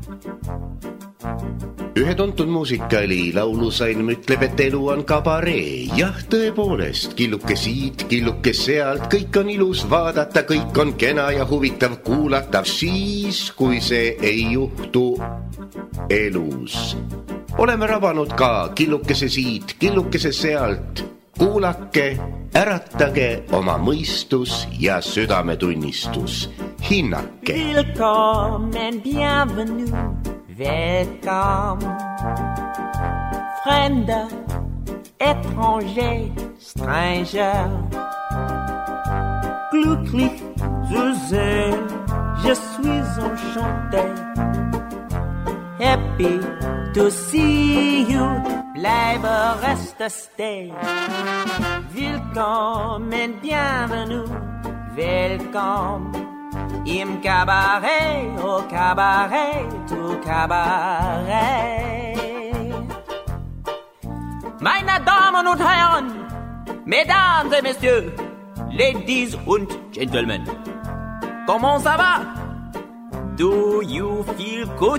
Ühe tuntud muusikali laulusalm ütleb, et elu on kabaree. Jah, tõepoolest, killuke siit, killuke sealt, kõik on ilus vaadata, kõik on kena ja huvitav kuulata, siis kui see ei juhtu elus. Oleme rabanud ka killukese siit, killukese sealt. Kuulake, äratage oma mõistus ja südametunnistus. Hinnake. Willkommen, bienvenue. Welcome, Fremder, étranger, stranger. Glücklich zu sehen, je suis enchanté. Happy to see you, bleibe, reste, stay. Willkommen, bienvenue, welcome. Im Cabaret, au Cabaret, tout Cabaret. Meine Damen und Herren, Mesdames et Messieurs, Ladies und Gentlemen, comment ça va? Do you feel good?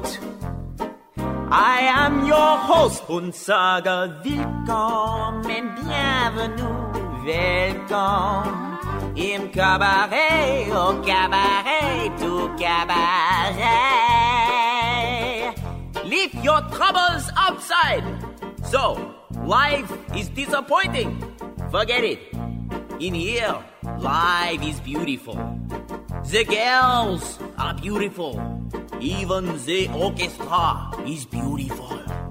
I am your host und sage willkommen, bienvenue, welcome. Im Cabaret, au Cabaret, tout Cabaret. Leave your troubles outside. So, life is disappointing. Forget it. In here, life is beautiful. The girls are beautiful. Even the orchestra is beautiful.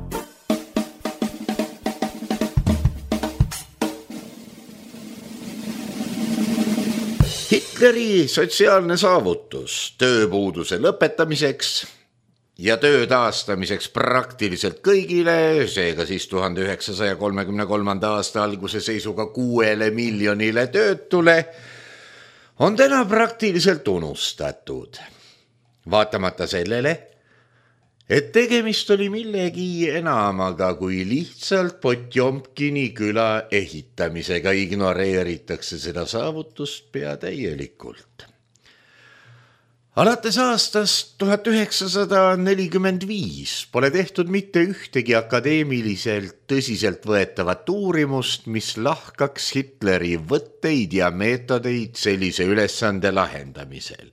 Hitleri sotsiaalne saavutus tööpuuduse lõpetamiseks ja töö taastamiseks praktiliselt kõigile, seega siis 1933. aasta alguse seisuga 6 miljonile töötule, on täna praktiliselt unustatud. Vaatamata sellele, et tegemist oli millegi enamaga kui lihtsalt Potjomkini küla ehitamisega, ignoreeritakse seda saavutust pea täielikult. Alates aastast 1945 pole tehtud mitte ühtegi akadeemiliselt tõsiselt võetavat uurimust, mis lahkaks Hitleri võtteid ja meetodeid sellise ülesande lahendamisel.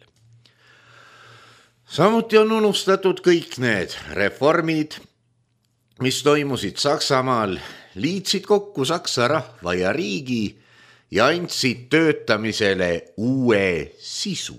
Samuti on unustatud kõik need reformid, mis toimusid Saksamaal, liitsid kokku Saksa rahva ja riigi ja andsid töötamisele uue sisu.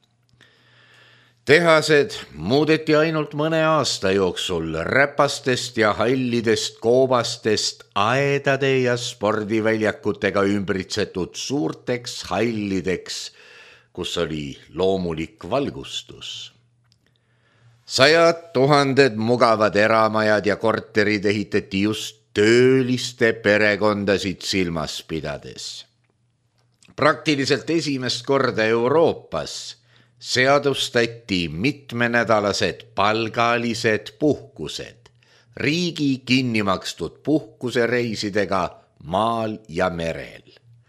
Tehased muudeti ainult mõne aasta jooksul räpastest ja hallidest koobastest aedade ja spordiväljakutega ümbritsetud suurteks hallideks, kus oli loomulik valgustus. 100 000 mugavad eramajad ja korterid ehitati just tööliste perekondasid silmas pidades. Praktiliselt esimest korda Euroopas seadustati mitmenädalased palgalised puhkused, riigi kinnimakstud puhkusereisidega maal ja merel.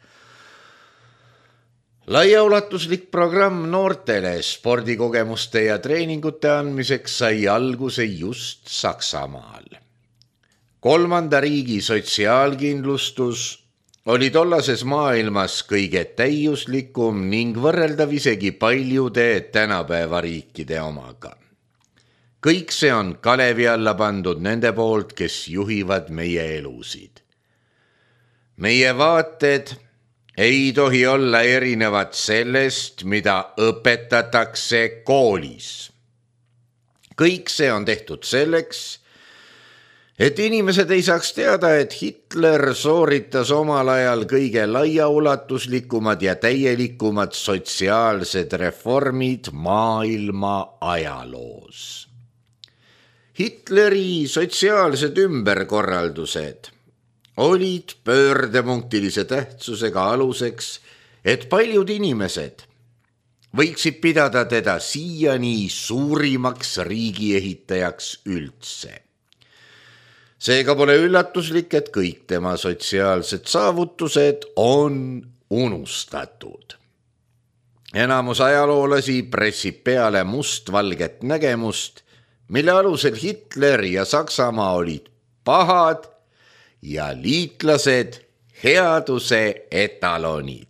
Laiaulatuslik programm noortele spordikogemuste ja treeningute andmiseks sai alguse just Saksamaal. 3. riigi sotsiaalkindlustus oli tollases maailmas kõige täiuslikum ning võrreldav isegi paljude tänapäeva riikide omaga. Kõik see on kalevi alla pandud nende poolt, kes juhivad meie elusid. Meie vaated ei tohi olla erinevad sellest, mida õpetatakse koolis. Kõik see on tehtud selleks, et inimesed ei saaks teada, et Hitler sooritas omal ajal kõige laiaulatuslikumad ja täielikumad sotsiaalsed reformid maailma ajaloos. Hitleri sotsiaalsed ümberkorraldused olid pöördepunktilise tähtsusega aluseks, et paljud inimesed võiksid pidada teda siiani suurimaks riigiehitajaks üldse. Seega pole üllatuslik, et kõik tema sotsiaalsed saavutused on unustatud. Enamus ajaloolasi pressib peale mustvalget nägemust, mille alusel Hitler ja Saksamaa olid pahad ja liitlased headuse etalonid.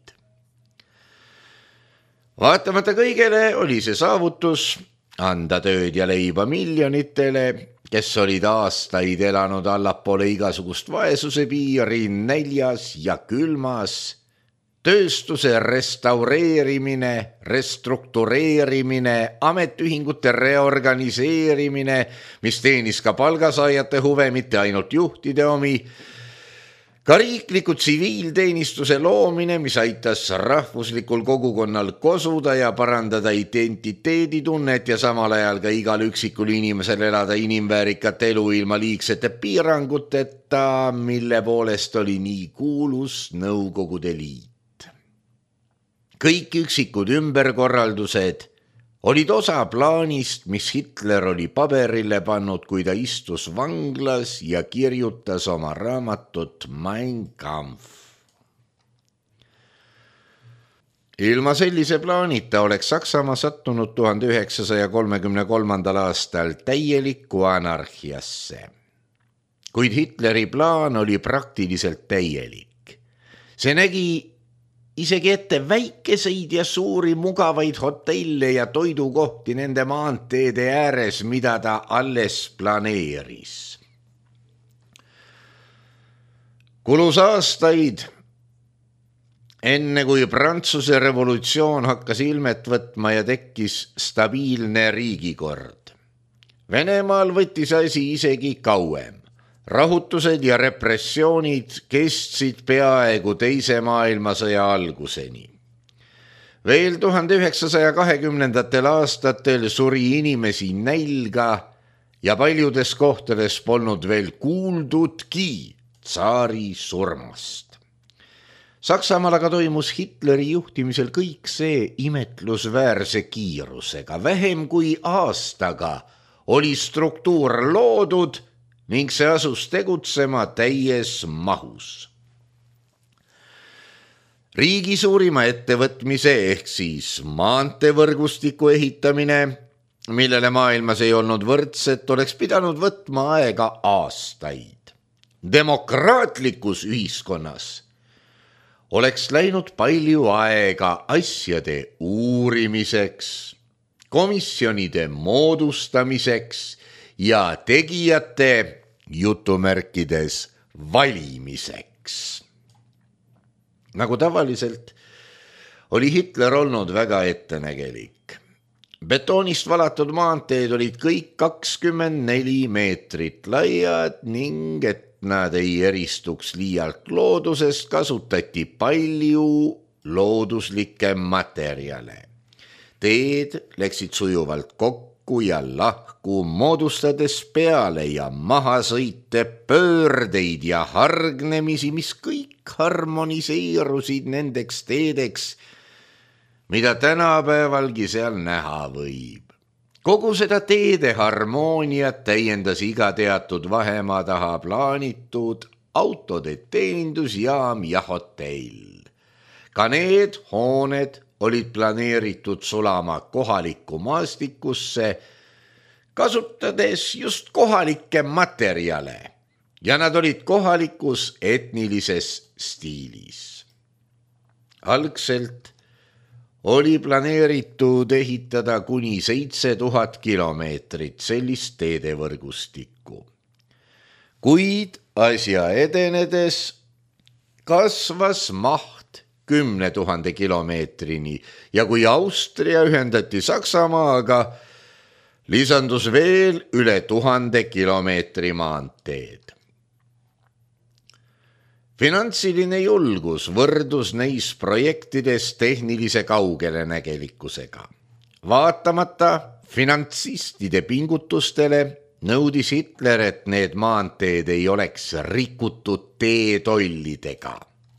Vaatamata kõigele oli see saavutus anda tööd ja leiba miljonitele, kes olid aastaid elanud allapoole igasugust vaesuse piiri, näljas ja külmas. Tööstuse restaureerimine, restruktureerimine, ametiühingute reorganiseerimine, mis teenis ka palgasaajate huve, mitte ainult juhtide omi. Ka riikliku tsiviilteenistuse loomine, mis aitas rahvuslikul kogukonnal kosuda ja parandada identiteeditunnet ja samal ajal ka igal üksikul inimesel elada inimväärikat elu ilma liigsete piiranguteta, mille poolest oli nii kuulus Nõukogude Liit. Kõik üksikud ümberkorraldused olid osa plaanist, mis Hitler oli paberile pannud, kui ta istus vanglas ja kirjutas oma raamatut Mein Kampf. Ilma sellise plaanita oleks Saksamaa sattunud 1933. aastal täielikku anarhiasse. Kuid Hitleri plaan oli praktiliselt täielik. See nägi isegi ette väikeseid ja suuri mugavaid hotelle ja toidukohti nende maanteede ääres, mida ta alles planeeris. Kulus aastaid, enne kui Prantsuse revolutsioon hakkas ilmet võtma ja tekkis stabiilne riigikord. Venemaal võttis asi isegi kauem. Rahutused ja repressioonid kestsid peaaegu teise maailmasõja alguseni. Veel 1920. aastatel suri inimesi nälga ja paljudes kohtades polnud veel kuuldudki tsaari surmast. Saksamaal aga toimus Hitleri juhtimisel kõik see imetlusväärse kiirusega. Vähem kui aastaga oli struktuur loodud ning see asus tegutsema täies mahus. Riigi suurima ettevõtmise ehk siis maanteevõrgustiku ehitamine, millele maailmas ei olnud võrdset, oleks pidanud võtma aega aastaid. Demokraatlikus ühiskonnas oleks läinud palju aega asjade uurimiseks, komisjonide moodustamiseks ja tegijate jutumärkides valimiseks. Nagu tavaliselt oli Hitler olnud väga ettenägelik. Betoonist valatud maanteed olid kõik 24 meetrit laiad ning et nad ei eristuks liialt loodusest, kasutati palju looduslikke materjale. Teed läksid sujuvalt kokku ja lahku, moodustades peale ja maha sõite, pöördeid ja hargnemisi, mis kõik harmoniseerusid nendeks teedeks, mida tänapäevalgi seal näha võib. Kogu seda teede harmooniat täiendas iga teatud vahemaa taha plaanitud autode teenindusjaam ja hotell. Ka need hooned olid planeeritud sulama kohalikku maastikusse, kasutades just kohalikke materjale ja nad olid kohalikus etnilises stiilis. Algselt oli planeeritud ehitada kuni 7000 kilomeetrit sellist teedevõrgustikku. Kuid asja edenedes kasvas maht 10 000 kilomeetrini ja kui Austria ühendati Saksamaaga, lisandus veel üle 1000 kilomeetri maanteed. Finantsiline julgus võrdus neis projektides tehnilise kaugelenägelikkusega. Vaatamata finantsistide pingutustele nõudis Hitler, et need maanteed ei oleks rikutud teetollidega.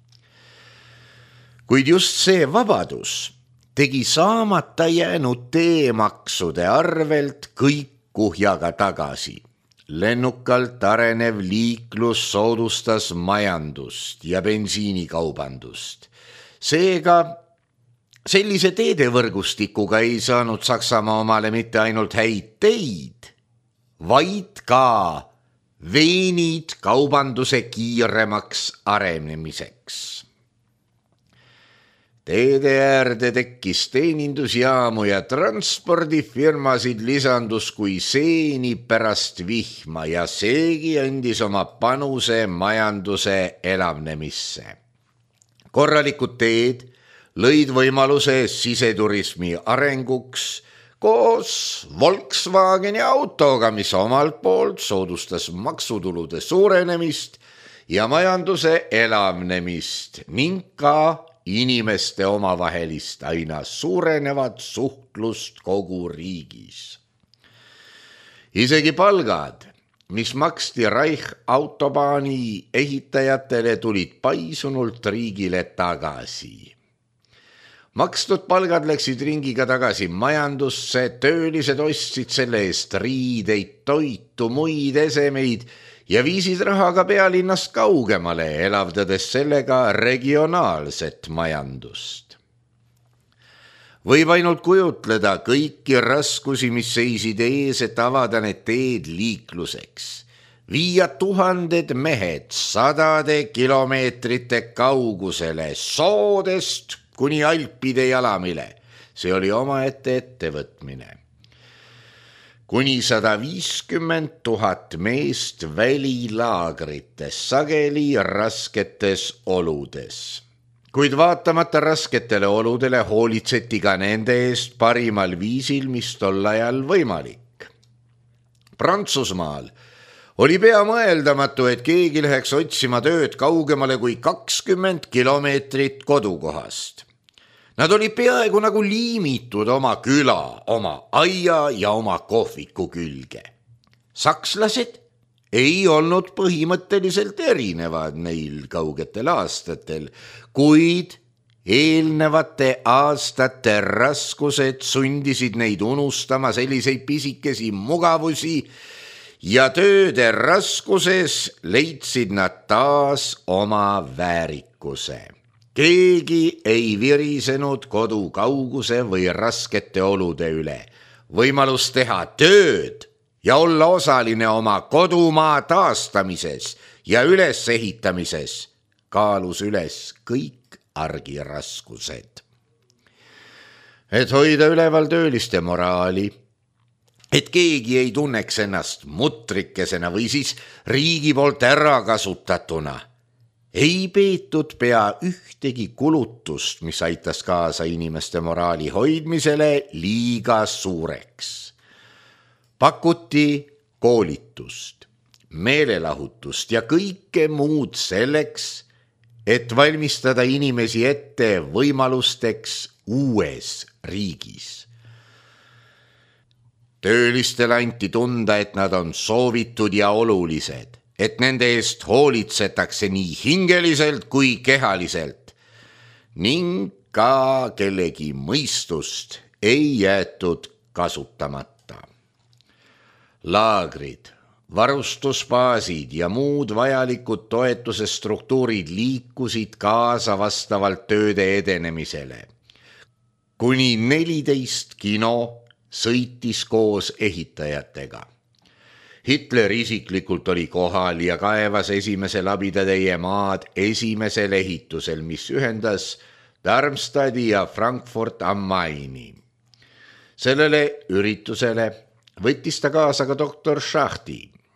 Kuid just see vabadus tegi saamata jäänud teemaksude arvelt kõik kuhjaga tagasi. Lennukalt arenev liiklus soodustas majandust ja bensiinikaubandust. Seega sellise teedevõrgustikuga ei saanud Saksamaa omale mitte ainult häid teid vaid ka veenid kaubanduse kiiremaks arenemiseks. Teede äärde tekkis teenindusjaamu ja transpordifirmasid lisandus kui seeni pärast vihma ja seegi andis oma panuse majanduse elavnemisse. Korralikud teed lõid võimaluse siseturismi arenguks koos Volkswageni autoga, mis omalt poolt soodustas maksutulude suurenemist ja majanduse elavnemist ning ka inimeste omavahelist aina suurenevat suhtlust kogu riigis. Isegi palgad, mis maksti Reich autobaani ehitajatele, tulid paisunult riigile tagasi. Makstud palgad läksid ringiga tagasi majandusse, töölised ostsid selle eest riideid, toitu, muid esemeid ja viisid rahaga pealinnast kaugemale, elavdades sellega regionaalset majandust. Võib ainult kujutleda kõiki raskusi, mis seisid ees, et avada need teed liikluseks. Viia tuhanded mehed 100 kilomeetrite kaugusele soodest kuni Alpide jalamile. See oli omaette ettevõtmine. Kuni 150 000 meest välilaagrites, sageli rasketes oludes. Kuid vaatamata rasketele oludele hoolitseti ka nende eest parimal viisil, mis tol ajal võimalik. Prantsusmaal oli pea mõeldamatu, et keegi läheks otsima tööd kaugemale kui 20 kilomeetrit kodukohast. Nad olid peaaegu nagu liimitud oma küla, oma aia ja oma kohviku külge. Sakslased ei olnud põhimõtteliselt erinevad neil kaugetel aastatel, kuid eelnevate aastate raskused sundisid neid unustama selliseid pisikesi mugavusi ja tööde raskuses leidsid nad taas oma väärikuse. Keegi ei virisenud kodu kauguse või raskete olude üle. Võimalus teha tööd ja olla osaline oma kodumaa taastamises ja ülesehitamises kaalus üles kõik argiraskused. Et hoida üleval tööliste moraali, et keegi ei tunneks ennast mutrikesena või siis riigi poolt ära kasutatuna, ei peetud pea ühtegi kulutust, mis aitas kaasa inimeste moraali hoidmisele, liiga suureks. Pakuti koolitust, meelelahutust ja kõike muud selleks, et valmistada inimesi ette võimalusteks uues riigis. Töölistele anti tunda, et nad on soovitud ja olulised, et nende eest hoolitsetakse nii hingeliselt kui kehaliselt ning ka kellegi mõistust ei jäetud kasutamata. Laagrid, varustusbaasid ja muud vajalikud toetuse struktuurid liikusid kaasa vastavalt tööde edenemisele. Kuni 14 kino sõitis koos ehitajatega. Hitler isiklikult oli kohal ja kaevas esimese labidatäie maad esimesel ehitusel, mis ühendas Darmstadti ja Frankfurt am Maini. Sellele üritusele võttis ta kaasa ka doktor Schachti,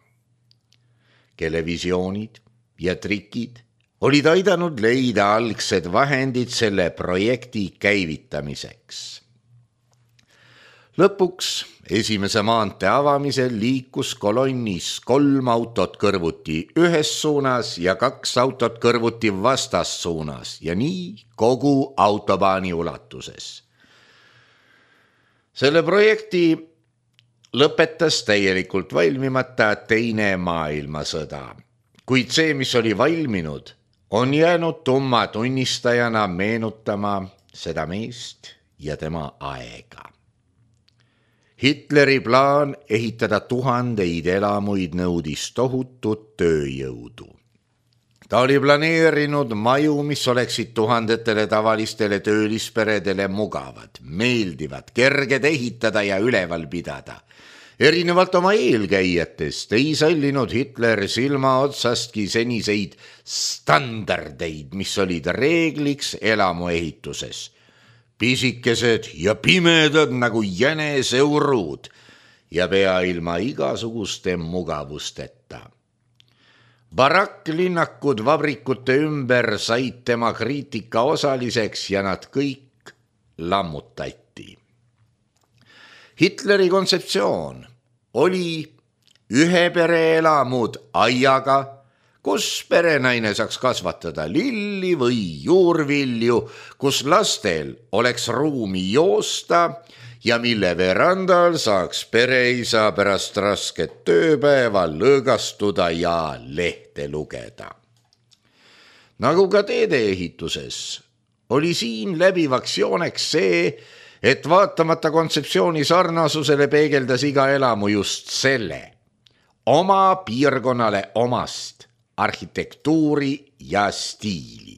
kelle visioonid ja trikid olid aidanud leida algsed vahendid selle projekti käivitamiseks. Lõpuks esimese maantee avamisel liikus kolonnis 3 autot kõrvuti ühes suunas ja 2 autot kõrvuti vastassuunas ja nii kogu autobaani ulatuses. Selle projekti lõpetas täielikult valmimata Teine maailmasõda, kuid see, mis oli valminud, on jäänud tumma tunnistajana meenutama seda meest ja tema aega. Hitleri plaan ehitada 1000 elamuid nõudis tohutut tööjõudu. Ta oli planeerinud maju, mis oleksid 1000 tavalistele töölisperedele mugavad, meeldivad, kerged ehitada ja üleval pidada. Erinevalt oma eelkäijatest ei sallinud Hitler silma otsastki seniseid standardeid, mis olid reegliks elamuehituses. Pisikesed ja pimedad nagu jäneseurud ja pea ilma igasuguste mugavusteta. Barakklinnakud vabrikute ümber said tema kriitika osaliseks ja nad kõik lammutati. Hitleri kontseptsioon oli ühe pereelamud aiaga, kus perenaine saaks kasvatada lilli või juurvilju, kus lastel oleks ruumi joosta ja mille verandal saaks pereisa pärast rasket tööpäeva lõõgastuda ja lehte lugeda. Nagu ka teedeehituses oli siin läbivaks jooneks see, et vaatamata kontseptsiooni sarnasusele peegeldas iga elamu just selle, oma piirkonnale omast arhitektuuri ja stiili.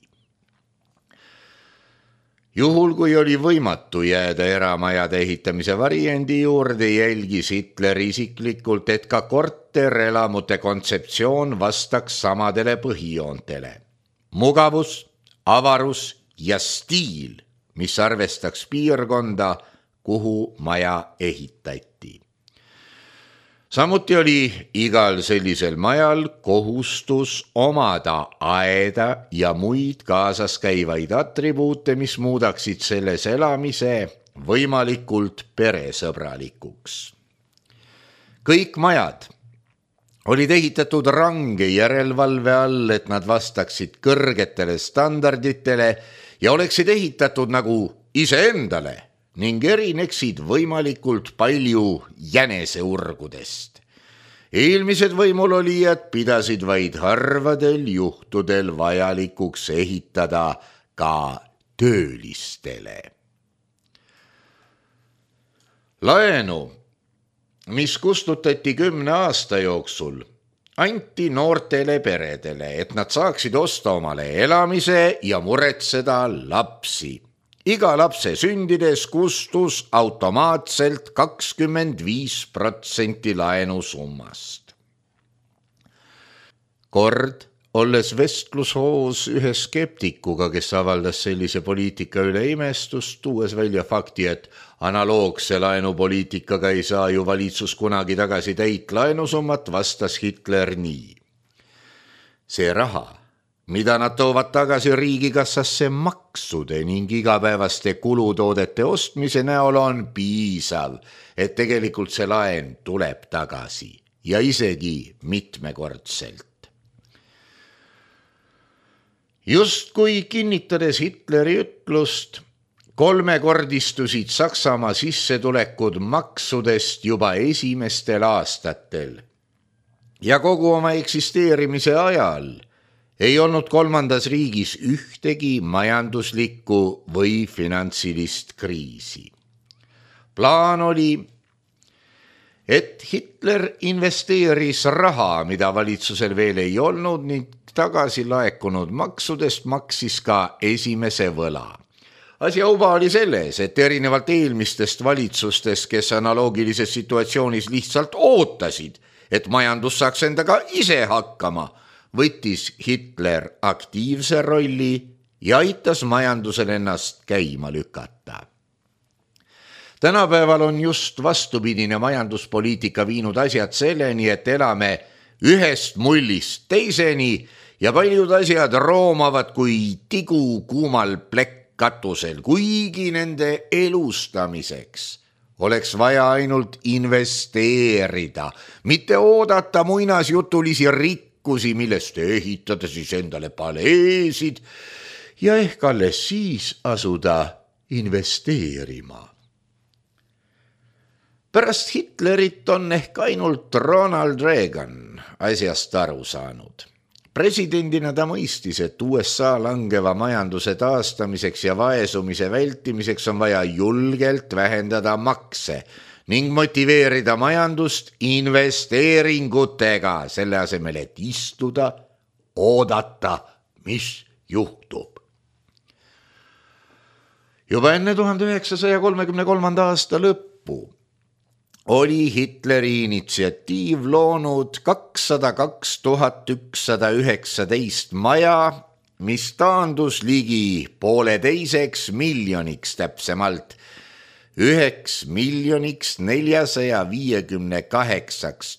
Juhul, kui oli võimatu jääda eramajade ehitamise variandi juurde, jälgis Hitler isiklikult, et ka korterelamute kontseptsioon vastaks samadele põhijoontele. Mugavus, avarus ja stiil, mis arvestaks piirkonda, kuhu maja ehitati. Samuti oli igal sellisel majal kohustus omada aeda ja muid kaasas käivaid atribuute, mis muudaksid selles elamise võimalikult peresõbralikuks. Kõik majad olid ehitatud range järelevalve all, et nad vastaksid kõrgetele standarditele ja oleksid ehitatud nagu iseendale ning erineksid võimalikult palju jäneseurgudest. Eelmised võimulolijad pidasid vaid harvadel juhtudel vajalikuks ehitada ka töölistele. Laenu, mis kustutati 10 aasta jooksul, anti noortele peredele, et nad saaksid osta omale elamise ja muretseda lapsi. Iga lapse sündides kustus automaatselt 25% laenusummast. Kord, olles vestlushoos ühe skeptikuga, kes avaldas sellise poliitika üle imestust, tuues välja fakti, et analoogse laenupoliitikaga ei saa ju valitsus kunagi tagasi täit laenusummat, vastas Hitler nii. See raha, mida nad toovad tagasi riigikassasse maksude ning igapäevaste kulutoodete ostmise näol, on piisav, et tegelikult see laen tuleb tagasi ja isegi mitmekordselt. Justkui kinnitades Hitleri ütlust, kolmekordistusid Saksamaa sissetulekud maksudest juba esimestel aastatel ja kogu oma eksisteerimise ajal ei olnud kolmandas riigis ühtegi majanduslikku või finantsilist kriisi. Plaan oli, et Hitler investeeris raha, mida valitsusel veel ei olnud, ning tagasi laekunud maksudest maksis ka esimese võla. Asjauba oli selles, et erinevalt eelmistest valitsustest, kes analoogilises situatsioonis lihtsalt ootasid, et majandus saaks endaga ise hakkama, võttis Hitler aktiivse rolli ja aitas majandusel ennast käima lükata. Tänapäeval on just vastupidine majanduspoliitika viinud asjad selleni, et elame ühest mullist teiseni ja paljud asjad roomavad kui tigu kuumal plekkkatusel, kuigi nende elustamiseks oleks vaja ainult investeerida, mitte oodata muinasjutulisi rikkusi, millest ehitada siis endale paleesid ja ehk alles siis asuda investeerima. Pärast Hitlerit on ehk ainult Ronald Reagan asjast aru saanud. Presidendina ta mõistis, et USA langeva majanduse taastamiseks ja vaesumise vältimiseks on vaja julgelt vähendada makse ning motiveerida majandust investeeringutega, selle asemel, et istuda, oodata, mis juhtub. Juba enne 1933. aasta lõppu oli Hitleri initsiatiiv loonud 202 119 maja, mis taandus ligi 1,5 miljoniks täpsemalt 9 458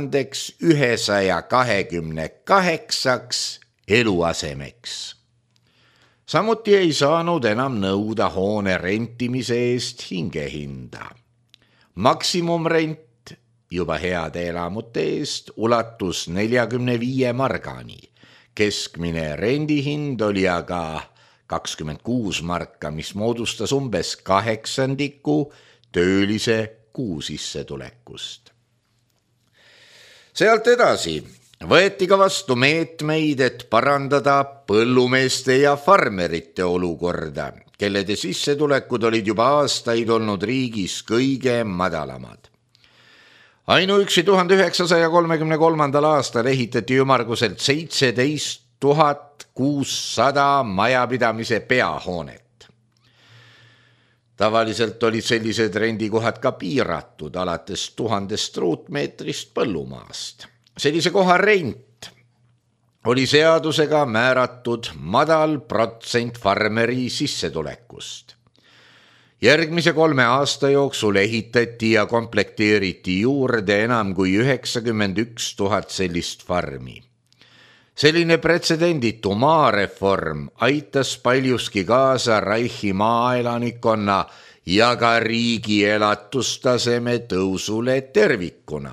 128 eluasemeks. Samuti ei saanud enam nõuda hoone rentimise eest hingehinda. Maksimumrent juba heade elamute eest ulatus 45 margani. Keskmine rendihind oli aga 26 marka, mis moodustas umbes 1/8 töölise kuusissetulekust. Sealt edasi võeti ka vastu meetmeid, et parandada põllumeeste ja farmerite olukorda, kellede sissetulekud olid juba aastaid olnud riigis kõige madalamad. Ainuüksi 1933. aastal ehitati ümmarguselt 17 600 majapidamise peahoonet. Tavaliselt olid sellised rendikohad ka piiratud alates 1000 ruutmeetrist põllumaast. Sellise koha rent oli seadusega määratud madal protsent farmeri sissetulekust. Järgmise 3 aasta jooksul ehitati ja komplekteeriti juurde enam kui 91 000 sellist farmi. Selline pretsedenditu maareform aitas paljuski kaasa Reichi maaelanikkonna ja ka riigi elatustaseme tõusule tervikuna.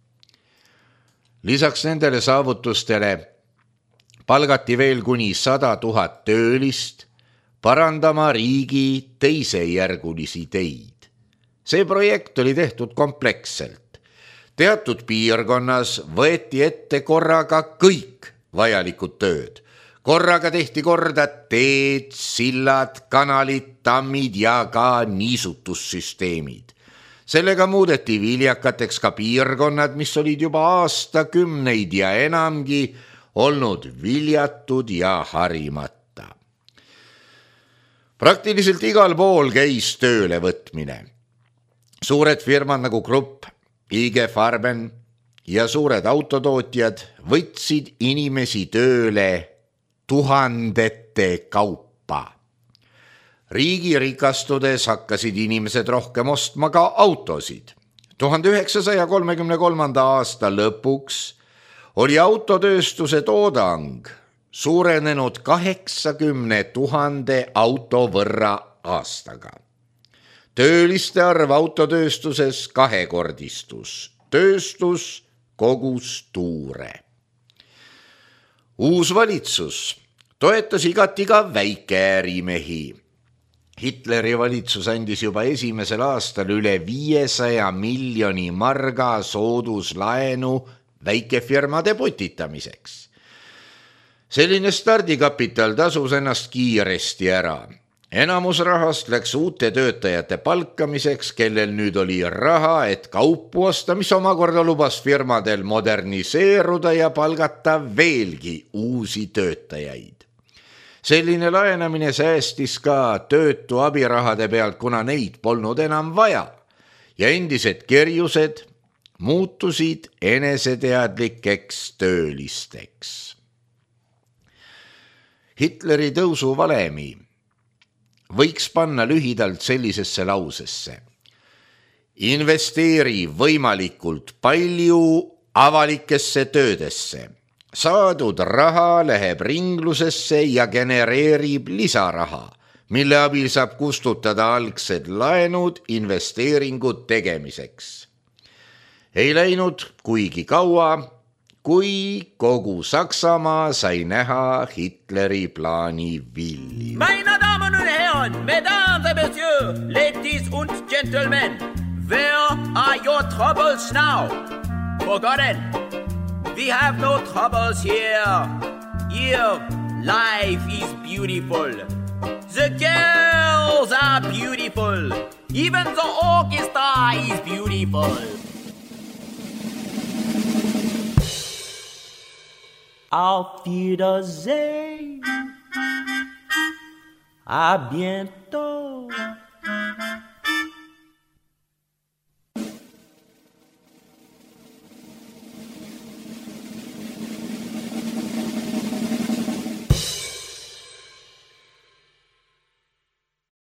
Lisaks nendele saavutustele palgati veel kuni 100 000 töölist parandama riigi teisejärgulisi teid. See projekt oli tehtud kompleksselt. Teatud piirkonnas võeti ette korraga kõik vajalikud tööd. Korraga tehti korda teed, sillad, kanalid, tammid ja ka niisutussüsteemid. Sellega muudeti viljakateks ka piirkonnad, mis olid juba aastakümneid ja enamgi olnud viljatud ja harimata. Praktiliselt igal pool käis tööle võtmine. Suured firmad nagu Krupp, IG Farben ja suured autotootjad võtsid inimesi tööle tuhandete kaupa. Riigi rikastudes hakkasid inimesed rohkem ostma ka autosid. 1933. aasta lõpuks oli autotööstuse toodang suurenenud 80 000 auto võrra aastaga. Tööliste arv autotööstuses kahekordistus. Tööstus kogus tuure. Uus valitsus toetas igati ka väikeärimehi. Hitleri valitsus andis juba esimesel aastal üle 500 miljoni marga sooduslaenu väikefirmade potitamiseks. Selline stardikapital tasus ennast kiiresti ära. Enamus rahast läks uute töötajate palkamiseks, kellel nüüd oli raha, et kaupu osta, mis omakorda lubas firmadel moderniseeruda ja palgata veelgi uusi töötajaid. Selline laenamine säästis ka töötu abirahade pealt, kuna neid polnud enam vaja ja endised kerjused muutusid eneseteadlikeks töölisteks. Hitleri tõusuvalemi võiks panna lühidalt sellisesse lausesse. Investeeri võimalikult palju avalikesse töödesse. Saadud raha läheb ringlusesse ja genereerib lisaraha, mille abil saab kustutada algsed laenud investeeringud tegemiseks. Ei läinud kuigi kaua, kui kogu Saksamaa sai näha Hitleri plaani vilju. Meine Damen und Herren, Mesdames et Messieurs, Ladies und Gentlemen, where are your troubles now? Forgotten, we have no troubles here. Here, life is beautiful. The girls are beautiful. Even the orchestra is beautiful. Auf Wiedersehen. À bientôt.